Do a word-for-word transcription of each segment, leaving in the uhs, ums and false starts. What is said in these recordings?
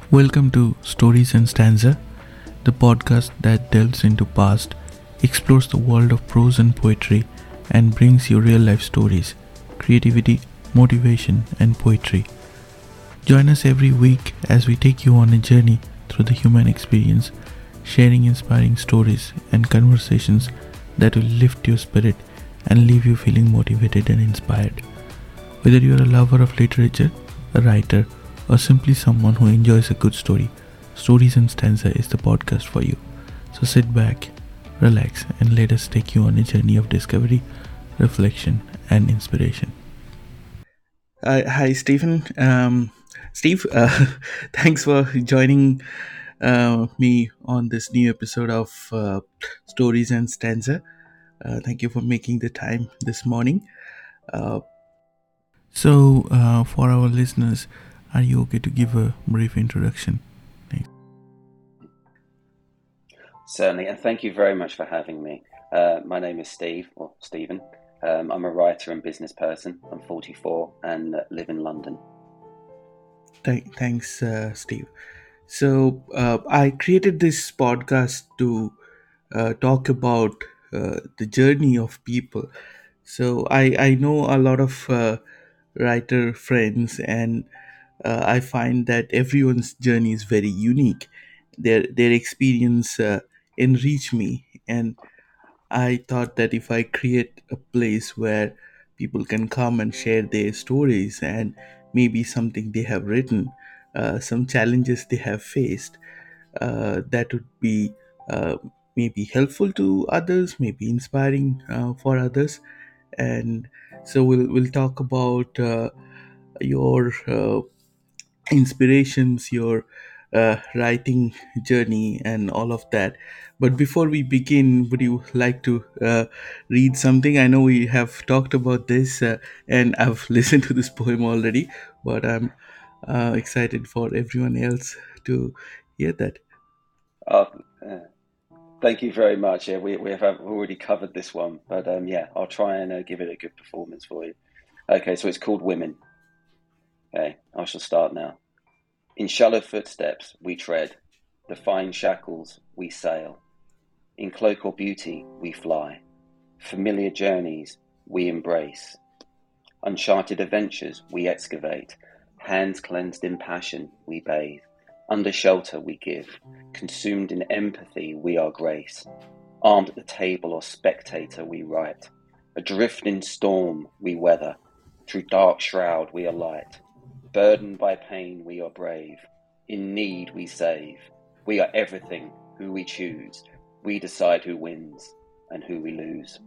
Welcome to Stories and Stanza, the podcast that delves into past, explores the world of prose and poetry, and brings you real life stories, creativity, motivation, and poetry. Join us every week as we take you on a journey through the human experience, sharing inspiring stories and conversations that will lift your spirit and leave you feeling motivated and inspired. Whether you are a lover of literature, a writer, or simply someone who enjoys a good story, Stories and Stanza is the podcast for you. So sit back, relax, and let us take you on a journey of discovery, reflection, and inspiration. Uh, hi, Stephen. Um, Steve, uh, thanks for joining uh, me on this new episode of uh, Stories and Stanza. Uh, thank you for making the time this morning. Uh, so, uh, for our listeners, are you okay to give a brief introduction? Thanks. Certainly, and thank you very much for having me. Uh, my name is Steve, or Stephen. Um, I'm a writer and business person. I'm forty-four and uh, live in London. Th- thanks, uh, Steve. So, uh, I created this podcast to uh, talk about uh, the journey of people. So, I, I know a lot of uh, writer friends, and uh, I find that everyone's journey is very unique. Their their experience uh, enrich me, and I thought that if I create a place where people can come and share their stories and maybe something they have written, uh, some challenges they have faced, uh, that would be uh, maybe helpful to others, maybe inspiring uh, for others. And so we'll we'll talk about uh, your uh, inspirations, your uh, writing journey, and all of that. But before we begin, would you like to uh, read something? I know we have talked about this, uh, and I've listened to this poem already, but I'm uh, excited for everyone else to hear that. Uh, uh, Thank you very much. Yeah, we, we have already covered this one, but um, yeah, I'll try and uh, give it a good performance for you. Okay, so it's called Women. Okay, I shall start now. In shallow footsteps we tread, defying shackles we sail. In cloak or beauty we fly, familiar journeys we embrace. Uncharted adventures we excavate, hands cleansed in passion we bathe. Under shelter we give, consumed in empathy we are grace. Armed at the table or spectator we write, adrift in storm we weather. Through dark shroud we are light, burdened by pain we are brave. In need we save, we are everything who we choose. We decide who wins and who we lose.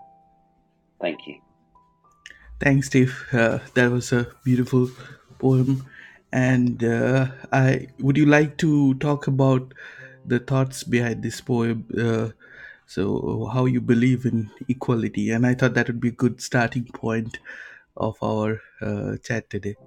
Thank you. Thanks, Steve. Uh, that was a beautiful poem. And uh, I would you like to talk about the thoughts behind this poem? Uh, so, how you believe in equality? And I thought that would be a good starting point of our uh, chat today.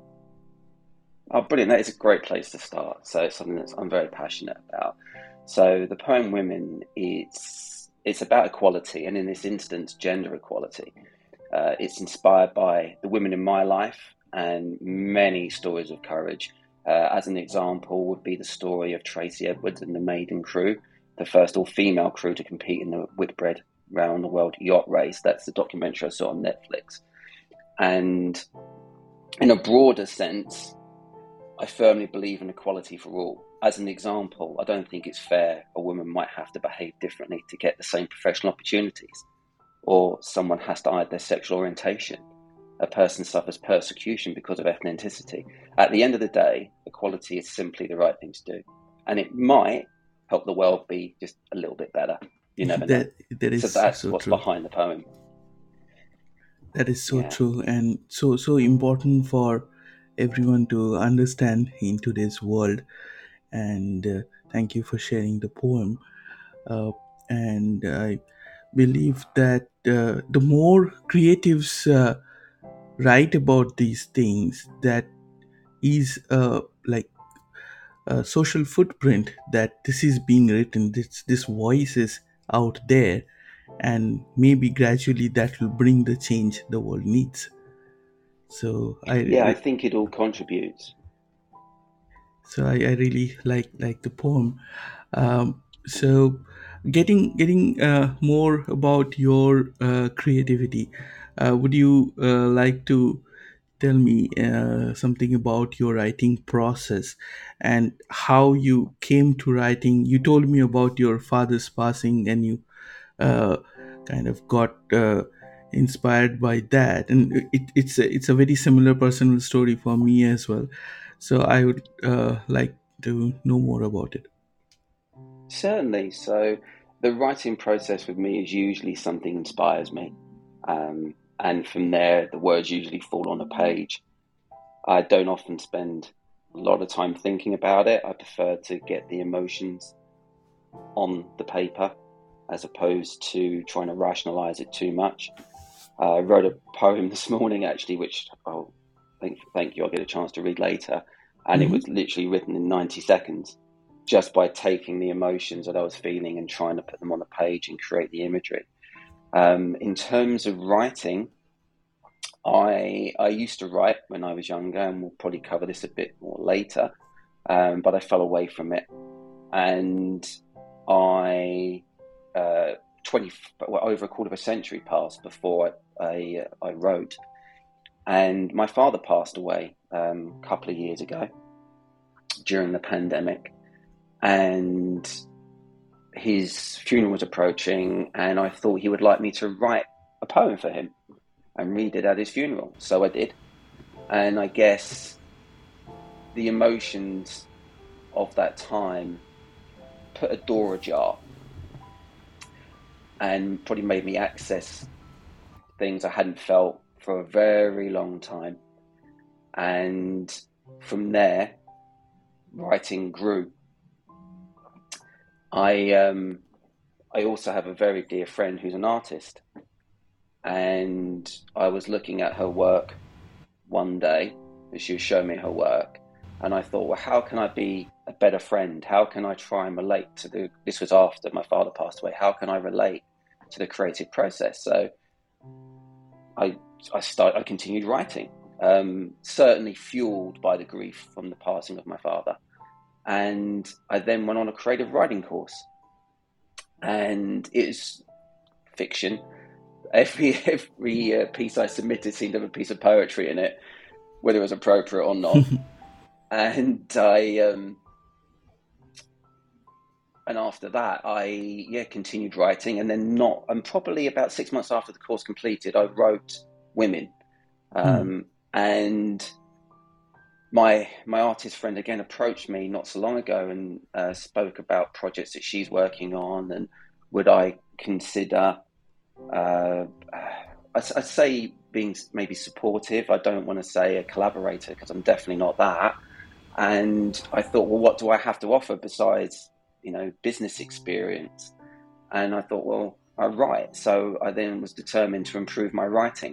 Oh, brilliant. That is a great place to start. So it's something that I'm very passionate about. So the poem Women, it's it's about equality, and in this instance, gender equality. Uh, it's inspired by the women in my life and many stories of courage. Uh, as an example would be the story of Tracy Edwards and the Maiden Crew, the first all-female crew to compete in the Whitbread Round the World Yacht Race. That's the documentary I saw on Netflix. And in a broader sense, I firmly believe in equality for all. As an example, I don't think it's fair a woman might have to behave differently to get the same professional opportunities, or someone has to hide their sexual orientation. A person suffers persecution because of ethnicity. At the end of the day, equality is simply the right thing to do. And it might help the world be just a little bit better. You never know. That that So is that's so what's true. behind the poem. That is so Yeah. true, and so so important for everyone to understand in today's world. And uh, thank you for sharing the poem. Uh, and I believe that uh, the more creatives uh, write about these things, that is uh, like a social footprint that this is being written, this this voice is out there, and maybe gradually that will bring the change the world needs. So I Yeah, I think it all contributes. So I, I really like like the poem. Um, so getting getting uh, more about your uh, creativity, uh, would you uh, like to tell me uh, something about your writing process and how you came to writing? You told me about your father's passing, and you uh, kind of got uh, inspired by that, and it, it's a, it's a very similar personal story for me as well. So I would uh, like to know more about it. Certainly. So the writing process with me is usually something inspires me. Um, and from there, the words usually fall on a page. I don't often spend a lot of time thinking about it. I prefer to get the emotions on the paper as opposed to trying to rationalize it too much. Uh, I wrote a poem this morning actually, which I'll thank, thank you, I'll get a chance to read later. And it Hmm. was literally written in ninety seconds just by taking the emotions that I was feeling and trying to put them on the page and create the imagery. Um, in terms of writing, I I used to write when I was younger, and we'll probably cover this a bit more later. Um, but I fell away from it, and I uh, twenty well, over a quarter of a century passed before I I, I wrote, and my father passed away um, a couple of years ago during the pandemic, and his funeral was approaching, and I thought he would like me to write a poem for him and read it at his funeral. So I did, and I guess the emotions of that time put a door ajar and probably made me access things I hadn't felt for a very long time. And from there, writing grew. I um, I also have a very dear friend who's an artist, and I was looking at her work one day, and she was showing me her work, and I thought, well, how can I be a better friend? How can I try and relate to the? This was after my father passed away. How can I relate to the creative process? So I I start I continued writing, um, certainly fueled by the grief from the passing of my father, and I then went on a creative writing course, and it's fiction. Every every uh, piece I submitted seemed to have a piece of poetry in it, whether it was appropriate or not. And I um, and after that, I yeah continued writing, and then not and probably about six months after the course completed, I wrote Women, Hmm. um, and my my artist friend again approached me not so long ago and uh, spoke about projects that she's working on, and would I consider uh, I'd, I'd say being maybe supportive. I don't want to say a collaborator because I'm definitely not that. And I thought, well, what do I have to offer besides you know business experience? And I thought, well, I write. So I then was determined to improve my writing,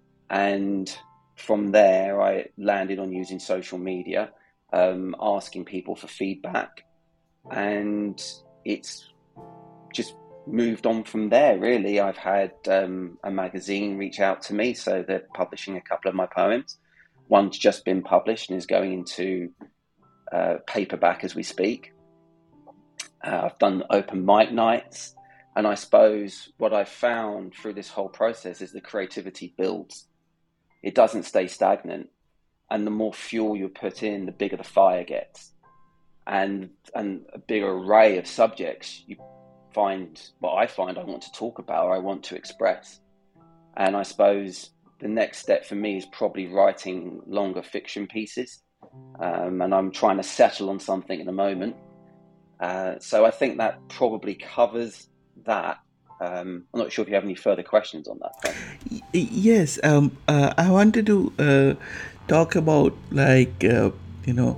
and from there, I landed on using social media, um, asking people for feedback, and it's just moved on from there. Really, I've had um, a magazine reach out to me, so they're publishing a couple of my poems. One's just been published and is going into uh, paperback as we speak. Uh, I've done open mic nights, and I suppose what I've found through this whole process is the creativity builds. It doesn't stay stagnant, and the more fuel you put in, the bigger the fire gets, and and a bigger array of subjects you find. What I find I want to talk about, or I want to express, and I suppose the next step for me is probably writing longer fiction pieces, um, and I'm trying to settle on something at the moment. Uh, so I think that probably covers that. Um, I'm not sure if you have any further questions on that front. Y- yes. Um, uh, I wanted to uh, talk about, like, uh, you know,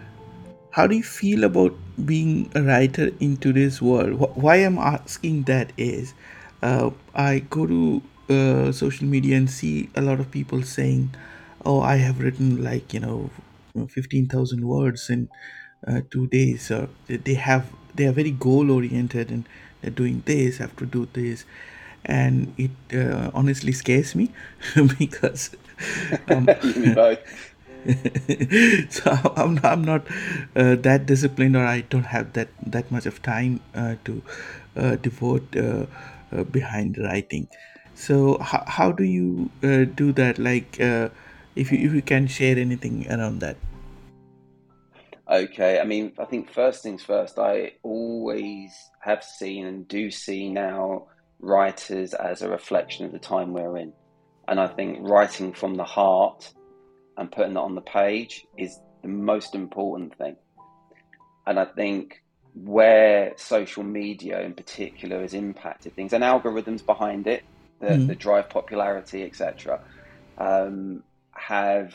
how do you feel about being a writer in today's world? Wh- Why I'm asking that is, uh, I go to uh, social media and see a lot of people saying, "Oh, I have written like you know, fifteen thousand words in uh, two days." Or they they have they are very goal oriented, and they're doing this, have to do this, and it uh, honestly scares me because um, You and me both. So I'm, I'm not uh, that disciplined, or I don't have that that much of time uh, to uh, devote uh, uh, behind writing. So how, how do you uh, do that? Like, uh, if you if you can share anything around that. Okay, I mean, I think first things first, I always have seen and do see now writers as a reflection of the time we're in. And I think writing from the heart and putting that on the page is the most important thing. And I think where social media in particular has impacted things and algorithms behind it that, Mm. that drive popularity, et cetera, um, have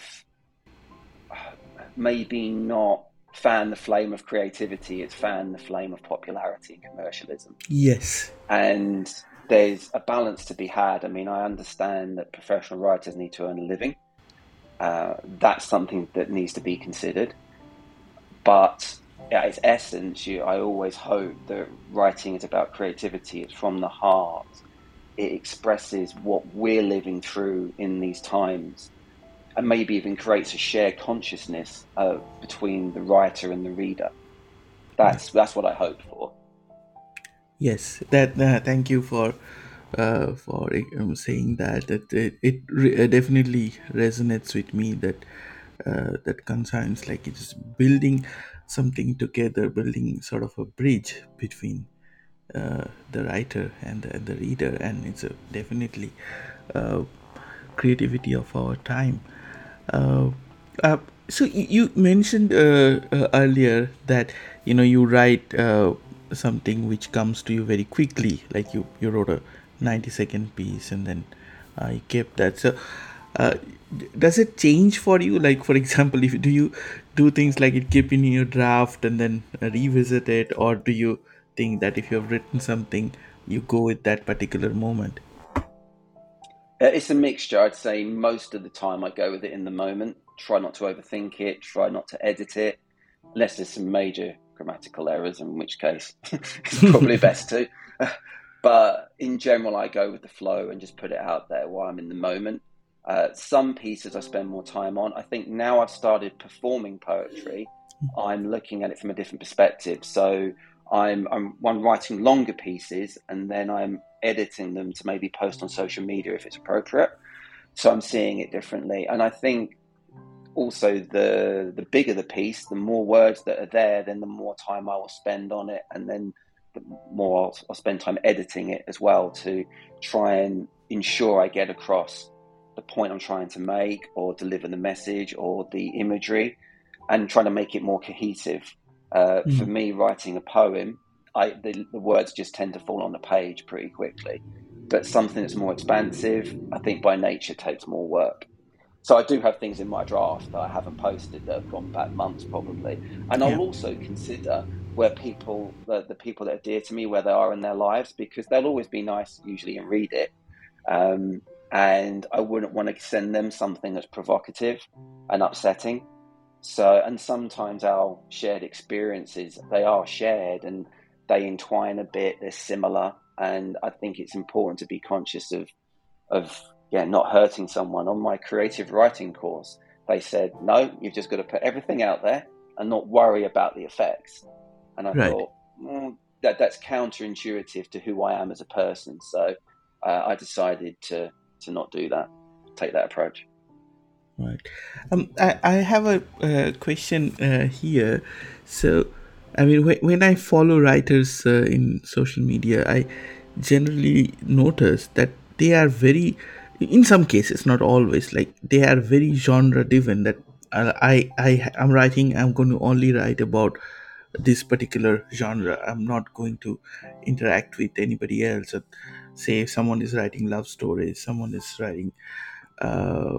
maybe not fan the flame of creativity, it's fan the flame of popularity and commercialism. Yes. And there's a balance to be had. I mean, I understand that professional writers need to earn a living. Uh, that's something that needs to be considered. But at its essence, you, I always hope that writing is about creativity. It's from the heart. It expresses what we're living through in these times, and maybe even creates a shared consciousness uh, between the writer and the reader. Right. That's that's what I hope for. Yes, that. Uh, thank you for uh, for um, saying that. That it, it re- uh, definitely resonates with me. That uh, that concerns, like, it's building something together, building sort of a bridge between uh, the writer and the, and the reader, and it's a definitely uh, creativity of our time. Uh, uh, so y- you mentioned uh, uh, earlier that you know you write uh, something which comes to you very quickly, like you you wrote a ninety second piece, and then uh, you kept that. So uh, d- does it change for you? Like, for example, if do you do things like it keep in your draft and then uh, revisit it, or do you think that if you have written something, you go with that particular moment? Uh, It's a mixture. I'd say most of the time I go with it in the moment. Try not to overthink it. Try not to edit it, unless there's some major grammatical errors, in which case it's probably best to. But in general, I go with the flow and just put it out there while I'm in the moment. Uh, some pieces I spend more time on. I think now I've started performing poetry, I'm looking at it from a different perspective. So I'm I'm one writing longer pieces and then I'm editing them to maybe post on social media if it's appropriate. So I'm seeing it differently, and I think also the the bigger the piece, the more words that are there, then the more time I will spend on it, and then the more I'll, I'll spend time editing it as well to try and ensure I get across the point I'm trying to make, or deliver the message or the imagery, and trying to make it more cohesive. Uh, for Mm. me, writing a poem, I the, the words just tend to fall on the page pretty quickly. But something that's more expansive, I think by nature takes more work. So I do have things in my draft that I haven't posted that have gone back months probably. And I'll Yeah. also consider where people, the, the people that are dear to me, where they are in their lives, because they'll always be nice usually and read it. Um, and I wouldn't want to send them something that's provocative and upsetting. So, and sometimes our shared experiences, they are shared and they entwine a bit, they're similar. And I think it's important to be conscious of of yeah not hurting someone. On my creative writing course, they said no, you've just got to put everything out there and not worry about the effects. And I Right. thought, mm, that that's counterintuitive to who I am as a person. So uh, I decided to to not do that, take that approach. Right. Um, I, I have a uh, question uh, here. So, I mean, when, when I follow writers uh, in social media, I generally notice that they are very, in some cases, not always, like they are very genre driven. That uh, I, I, I'm writing, I'm going to only write about this particular genre. I'm not going to interact with anybody else. Or say, if someone is writing love stories, someone is writing uh,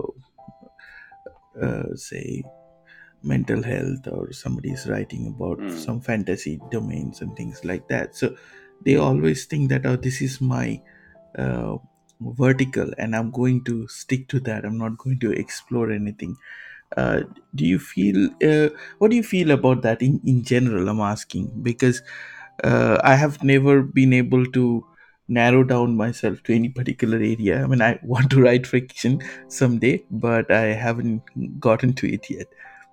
uh, say mental health, or somebody is writing about Mm. some fantasy domains and things like that, so they always think that, oh, this is my uh, vertical and I'm going to stick to that, I'm not going to explore anything. uh, do you feel uh, what do you feel about that in, in general? I'm asking because uh, I have never been able to narrow down myself to any particular area. I mean, I want to write fiction someday, but I haven't gotten to it yet.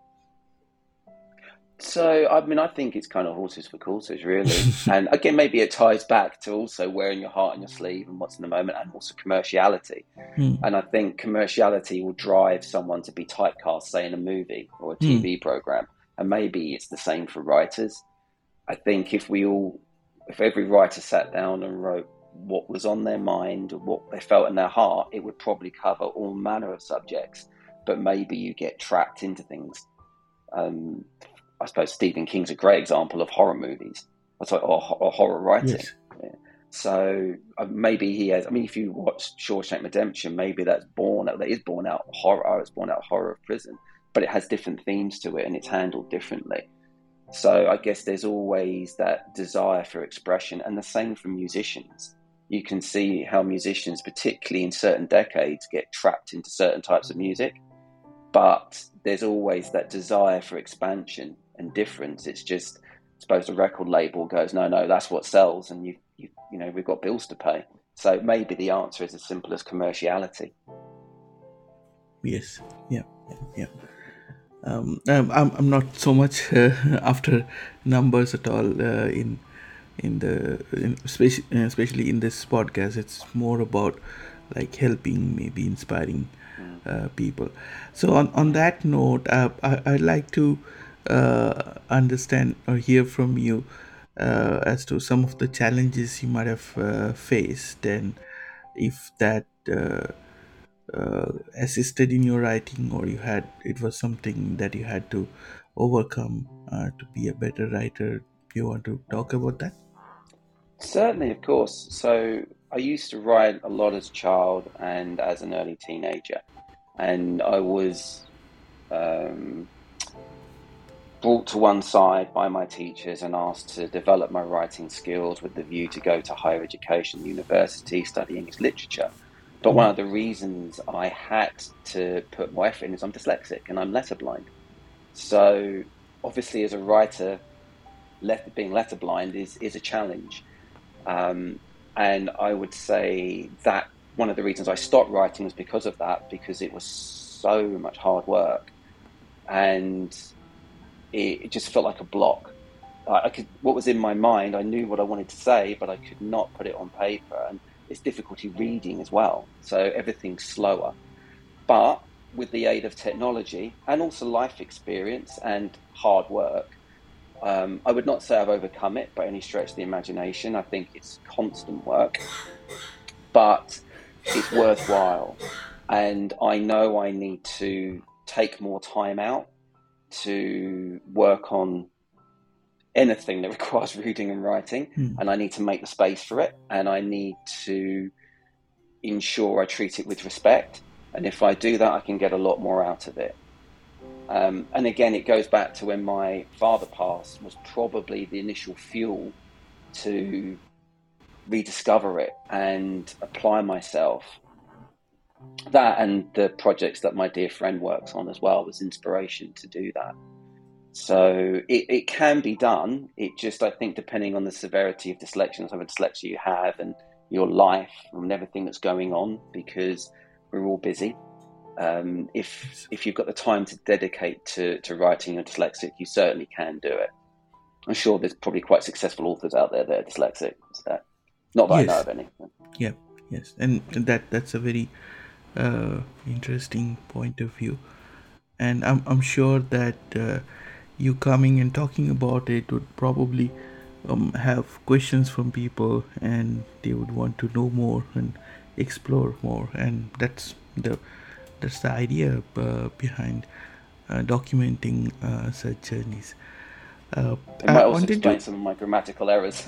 So, I mean, I think it's kind of horses for courses, really. And again, maybe it ties back to also wearing your heart on your sleeve and what's in the moment, and also commerciality. Hmm. And I think commerciality will drive someone to be typecast, say, in a movie or a Hmm. T V program. And maybe it's the same for writers. I think if we all, if every writer sat down and wrote what was on their mind, what they felt in their heart, it would probably cover all manner of subjects. But maybe you get trapped into things. Um, I suppose Stephen King's a great example of horror movies, or, or, or horror writing. Yes. Yeah. So uh, maybe he has. I mean, if you watch Shawshank Redemption, maybe that's born that is born out of horror. It's born out of horror of prison, but it has different themes to it, and it's handled differently. So I guess there's always that desire for expression, and the same for musicians. You can see how musicians, particularly in certain decades, get trapped into certain types of music, but there's always that desire for expansion and difference. It's just, I suppose, the record label goes, no, no, that's what sells, and you, you, you know, we've got bills to pay. So maybe the answer is as simple as commerciality. Yes. Yeah. Yeah. Yeah. Um, um, I'm, I'm not so much uh, after numbers at all uh, in in the in, especially, especially in this podcast. It's more about like helping, maybe inspiring Mm. uh, people. So on, on that note, uh, I, I'd like to uh, understand or hear from you uh, as to some of the challenges you might have uh, faced, and if that uh, uh, assisted in your writing, or you had it was something that you had to overcome uh, to be a better writer. You want to talk about that? Certainly, of course. So I used to write a lot as a child and as an early teenager, and I was um, brought to one side by my teachers and asked to develop my writing skills with the view to go to higher education, university, study English literature. But one of the reasons I had to put more effort in is I'm dyslexic and I'm letterblind. So obviously, as a writer, let, being letterblind is is a challenge. Um, and I would say that one of the reasons I stopped writing was because of that, because it was so much hard work, and it, it just felt like a block. I, I could, what was in my mind, I knew what I wanted to say, but I could not put it on paper, and it's difficulty reading as well. So everything's slower. But with the aid of technology and also life experience and hard work, um, I would not say I've overcome it by any stretch of the imagination. I think it's constant work, but it's worthwhile. And I know I need to take more time out to work on anything that requires reading and writing, Hmm. and I need to make the space for it, and I need to ensure I treat it with respect. And if I do that, I can get a lot more out of it. Um, and again, it goes back to when my father passed, was probably the initial fuel to rediscover it and apply myself. That and the projects that my dear friend works on as well was inspiration to do that. So it, it can be done. It just, I think, depending on the severity of dyslexia, the type of dyslexia you have, and your life and everything that's going on, because we're all busy. Um, if Yes. if you've got the time to dedicate to, to writing and dyslexic, you certainly can do it. I'm sure there's probably quite successful authors out there that are dyslexic. So, not that I know Yes. of any. Yeah. Yes. And that that's a very uh, interesting point of view, and I'm I'm sure that uh, you coming and talking about it would probably um, have questions from people, and they would want to know more and explore more, and that's the that's the idea uh, behind uh, documenting uh, such journeys. Uh, It I might also wanted explain to, some of my grammatical errors.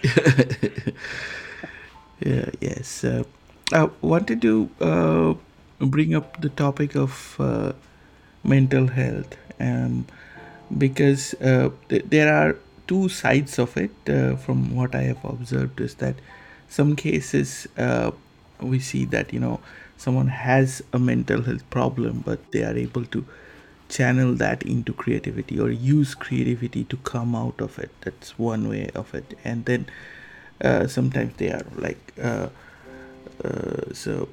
yeah, yes, uh, I wanted to uh, bring up the topic of uh, mental health, um, because uh, th- there are two sides of it. Uh, from what I have observed, is that some cases uh, we see that you know someone has a mental health problem, but they are able to channel that into creativity or use creativity to come out of it. That's one way of it. And then Uh, sometimes they are like uh, uh, so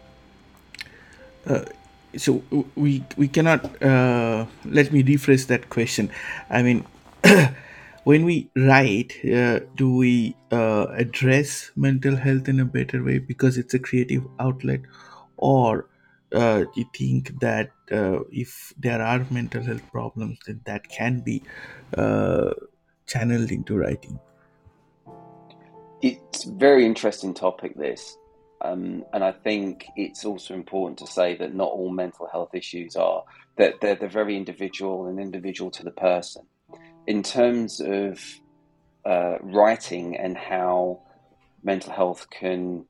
so we we cannot uh, let me rephrase that question. I mean, when we write, uh, do we uh, address mental health in a better way because it's a creative outlet, or uh, you think that uh, if there are mental health problems, then that can be uh, channeled into writing? It's a very interesting topic, this. Um, and I think it's also important to say that not all mental health issues are, that they're, they're very individual and individual to the person. In terms of uh, writing and how mental health can,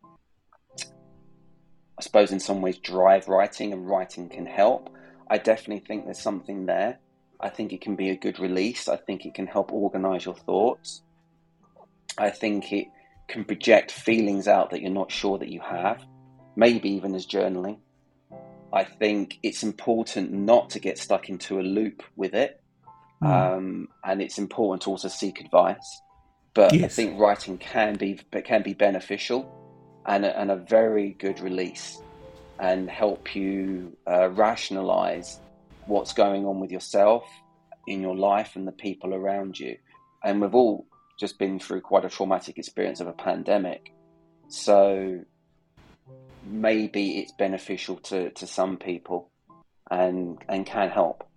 I suppose, in some ways drive writing and writing can help, I definitely think there's something there. I think it can be a good release. I think it can help organize your thoughts. I think it can project feelings out that you're not sure that you have, maybe even as journaling. I think it's important not to get stuck into a loop with it. Hmm. Um, and it's important to also seek advice. But I Yes. think writing can be but can be beneficial and a, and a very good release and help you uh, rationalize what's going on with yourself in your life and the people around you. And we've all just been through quite a traumatic experience of a pandemic. So maybe it's beneficial to, to some people and and can help.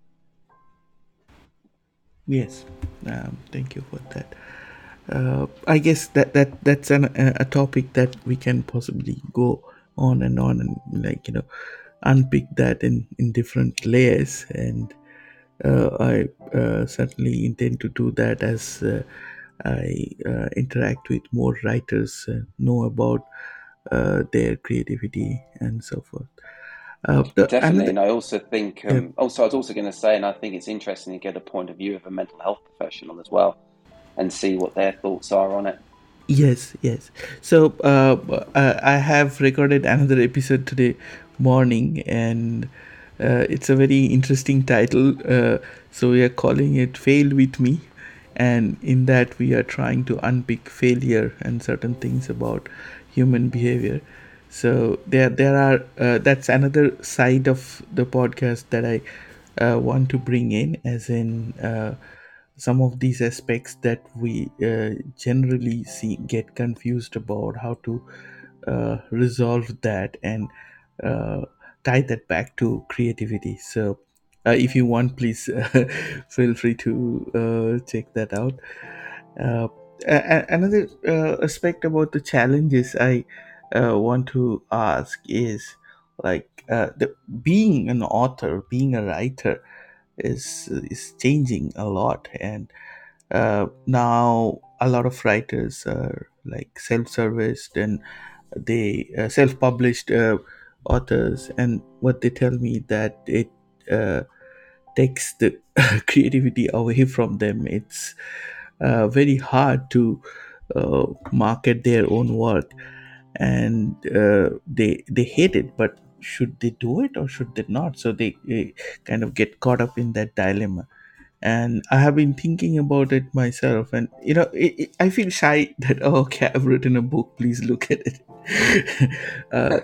Yes. Um, thank you for that. uh, I guess that that that's an, a a topic that we can possibly go on and on and, like, you know, unpick that in in different layers. And uh, I uh, certainly intend to do that as uh, I uh, interact with more writers, uh, know about uh, their creativity and so forth. Uh, the Definitely. another And I also think, uh, um, also, I was also going to say, and I think it's interesting to get a point of view of a mental health professional as well and see what their thoughts are on it. Yes, yes. So uh, uh, I have recorded another episode today morning, and uh, it's a very interesting title. Uh, so we are calling it "Fail with Me," and in that we are trying to unpick failure and certain things about human behavior. So there, there are uh, that's another side of the podcast that I uh, want to bring in, as in. Uh, some of these aspects that we uh, generally see get confused about, how to uh, resolve that and uh, tie that back to creativity. So uh, if you want, please uh, feel free to uh, check that out. uh, a- a- Another uh, aspect about the challenges I uh, want to ask is, like, uh, the being an author, being a writer is is changing a lot. And uh, now a lot of writers are like self-serviced, and they uh, self-published uh, authors, and what they tell me that it uh, takes the creativity away from them. It's uh, very hard to uh, market their own work, and uh, they they hate it, but should they do it or should they not? So they, they kind of get caught up in that dilemma. And I have been thinking about it myself, and you know, it, it, I feel shy that, oh, okay, I've written a book, please look at it. uh,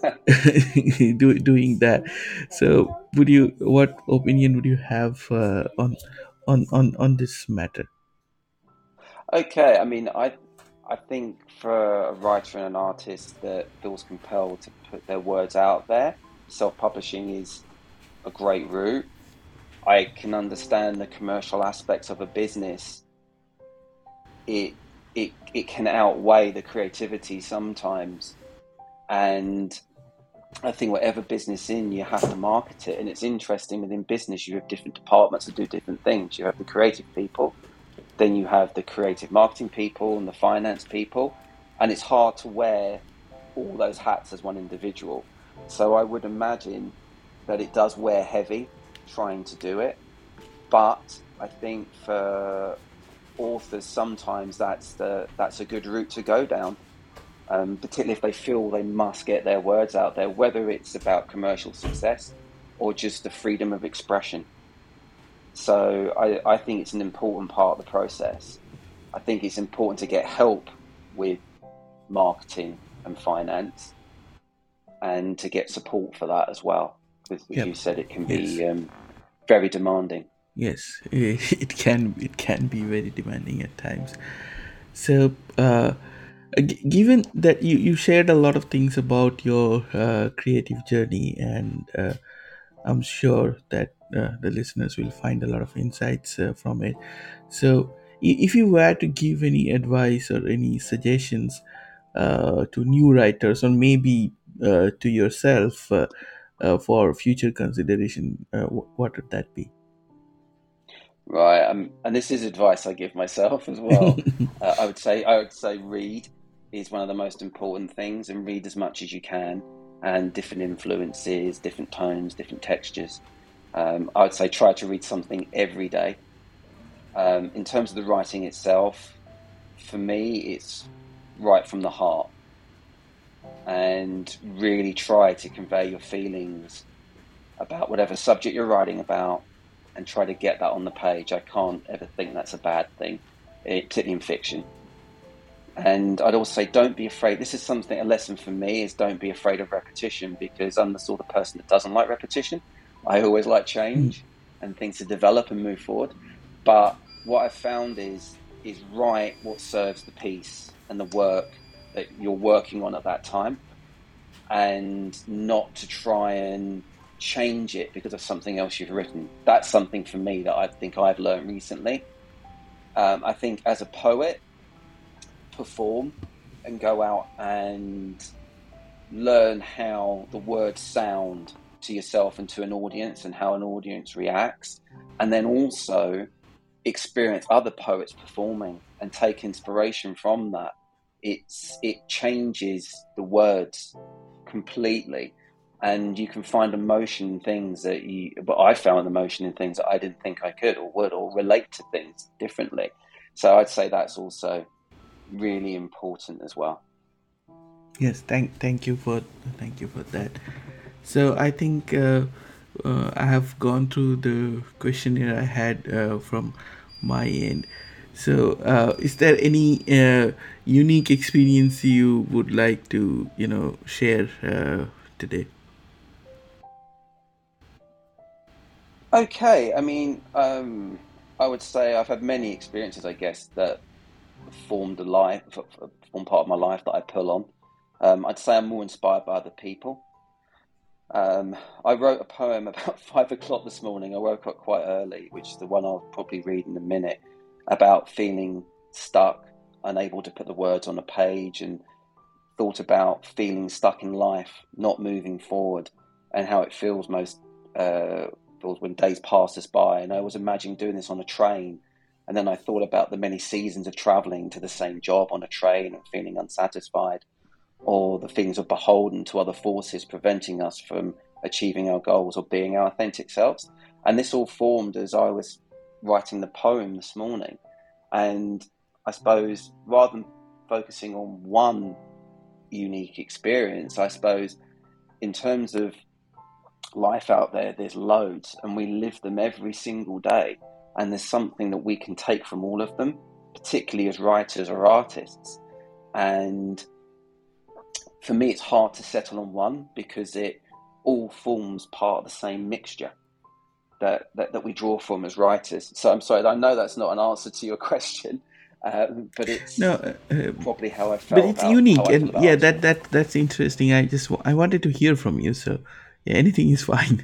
do, doing that. So would you, what opinion would you have uh, on on on on this matter? Okay, I mean, I I think for a writer and an artist that feels compelled to put their words out there, self-publishing is a great route. I can understand the commercial aspects of a business. It it it can outweigh the creativity sometimes, and I think whatever business in, you have to market it. And it's interesting within business, you have different departments that do different things. You have the creative people, then you have the creative marketing people and the finance people. And it's hard to wear all those hats as one individual. So I would imagine that it does wear heavy trying to do it. But I think for authors, sometimes that's the that's a good route to go down, um, particularly if they feel they must get their words out there, whether it's about commercial success or just the freedom of expression. So I, I think it's an important part of the process. I think it's important to get help with marketing and finance, and to get support for that as well. Because, as Yep. you said, it can Yes. be um, very demanding. Yes. It can it can be very demanding at times. So, uh, g- given that you, you shared a lot of things about your uh, creative journey, and uh, I'm sure that uh, the listeners will find a lot of insights uh, from it. So, i- if you were to give any advice or any suggestions uh, to new writers, or maybe uh, to yourself uh, uh, for future consideration, uh, wh- what would that be? Right, um, and this is advice I give myself as well. Uh, I would say I would say read is one of the most important things, and read as much as you can, and different influences, different tones, different textures. Um, I would say try to read something every day. Um, in terms of the writing itself, for me, it's right from the heart, and really try to convey your feelings about whatever subject you're writing about, and try to get that on the page. I can't ever think that's a bad thing, eh, particularly in fiction. And I'd also say, don't be afraid. This is something, a lesson for me is don't be afraid of repetition, because I'm the sort of person that doesn't like repetition. I always like Mm, change and things to develop and move forward. But what I've found is is write what serves the piece and the work that you're working on at that time, and not to try and change it because of something else you've written. That's something for me that I think I've learned recently. Um, I think as a poet, perform and go out and learn how the words sound to yourself and to an audience, and how an audience reacts, and then also experience other poets performing and take inspiration from that. It's it changes the words completely, and you can find emotion in things that you but I found emotion in things that I didn't think I could or would, or relate to things differently. So I'd say that's also really important as well. yes, thank thank you for thank you for that. So I think uh, uh, I have gone through the questionnaire I had uh, from my end. So, uh, is there any uh, unique experience you would like to, you know, share uh, today? Okay, I mean, um, I would say I've had many experiences, I guess, that formed a life, formed part of my life that I pull on. Um, I'd say I'm more inspired by other people. Um, I wrote a poem about five o'clock this morning. I woke up quite early, which is the one I'll probably read in a minute, about feeling stuck, unable to put the words on a page, and thought about feeling stuck in life, not moving forward, and how it feels most uh, feels when days pass us by. And I was imagining doing this on a train, and then I thought about the many seasons of traveling to the same job on a train and feeling unsatisfied, or the feelings of beholden to other forces preventing us from achieving our goals or being our authentic selves. And this all formed as I was writing the poem this morning. And I suppose rather than focusing on one unique experience, I suppose in terms of life out there, there's loads, and we live them every single day. And there's something that we can take from all of them, particularly as writers or artists. And for me, it's hard to settle on one because it all forms part of the same mixture that, that, that we draw from as writers. So I'm sorry, I know that's not an answer to your question, uh, but No, it's uh, uh, probably how I but felt it's about how unique, I feel and about yeah, answering that it. that that's interesting. I just wa- I wanted to hear from you, so yeah, anything is fine.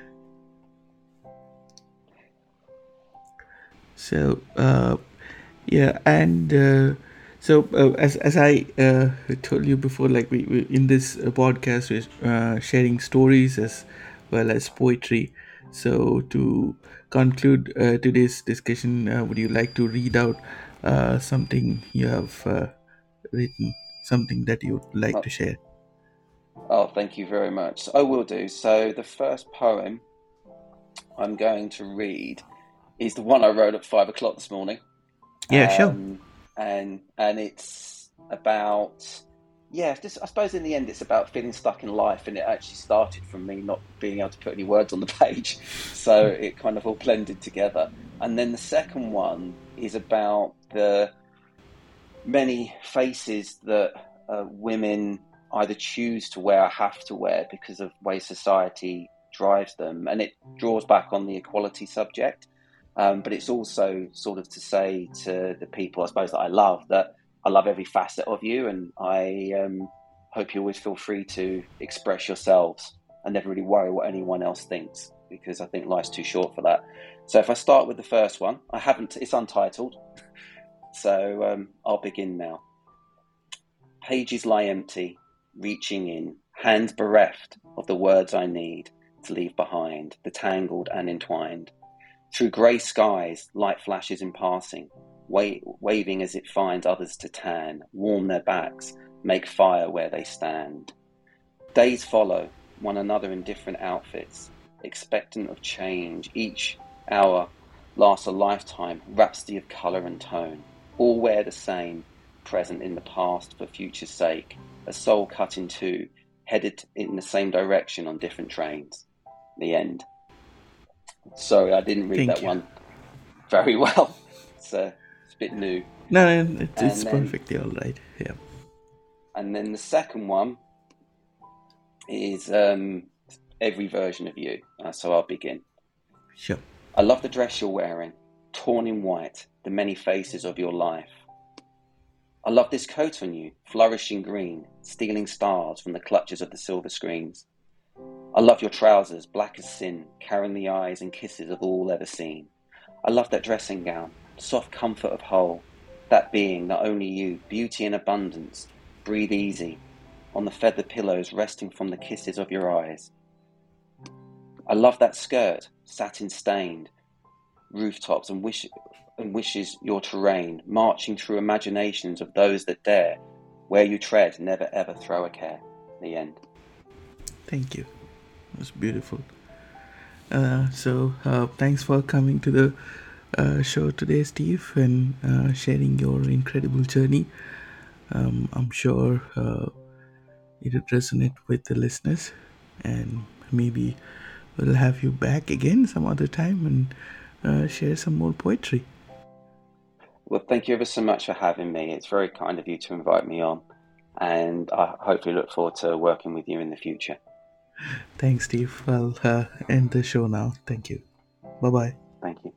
So, uh, yeah, and uh, so uh, as as I uh, told you before, like we, we in this uh, podcast we're uh, sharing stories as well as poetry. So to conclude uh, today's discussion, uh, would you like to read out uh, something you have uh, written, something that you would like to Oh, share? oh, thank you very much. I will do. So the first poem I'm going to read is the one I wrote at five o'clock this morning. Yeah, sure. um, and and it's about yeah. Just, I suppose in the end, it's about feeling stuck in life, and it actually started from me not being able to put any words on the page, so it kind of all blended together. And then the second one is about the many faces that uh, women either choose to wear or have to wear because of the way society drives them. And it draws back on the equality subject. Um, but it's also sort of to say to the people, I suppose, that I love, that I love every facet of you. And I um, hope you always feel free to express yourselves and never really worry what anyone else thinks, because I think life's too short for that. So if I start with the first one, I haven't, it's untitled. So um, I'll begin now. Pages lie empty, reaching in, hands bereft of the words I need to leave behind, the tangled and entwined. Through grey skies, light flashes in passing, wa- waving as it finds others to tan, warm their backs, make fire where they stand. Days follow, one another in different outfits, expectant of change. Each hour lasts a lifetime, rhapsody of colour and tone. All wear the same, present in the past for future's sake. A soul cut in two, headed in the same direction on different trains. The end. Sorry, I didn't read that Thank you. one very well. It's, uh, it's a bit new. No, no, it's, it's And then, perfectly all right. Yeah. and then the second one is um, every version of you. Uh, so I'll begin. Sure. I love the dress you're wearing, torn in white, the many faces of your life. I love this coat on you, flourishing green, stealing stars from the clutches of the silver screens. I love your trousers, black as sin, carrying the eyes and kisses of all ever seen. I love that dressing gown, soft comfort of whole, that being that only you, beauty in abundance, breathe easy, on the feather pillows resting from the kisses of your eyes. I love that skirt, satin stained, rooftops and wish and wishes your terrain, marching through imaginations of those that dare, where you tread, never ever throw a care. The end. Thank you. It was beautiful. Uh, so, uh, thanks for coming to the uh, show today, Steve, and uh, sharing your incredible journey. Um, I'm sure uh, it would resonate with the listeners, and maybe we'll have you back again some other time and uh, share some more poetry. Well, thank you ever so much for having me. It's very kind of you to invite me on, and I hopefully look forward to working with you in the future. Thanks, Steve. I'll uh, end the show now. Thank you. Bye bye. Thank you.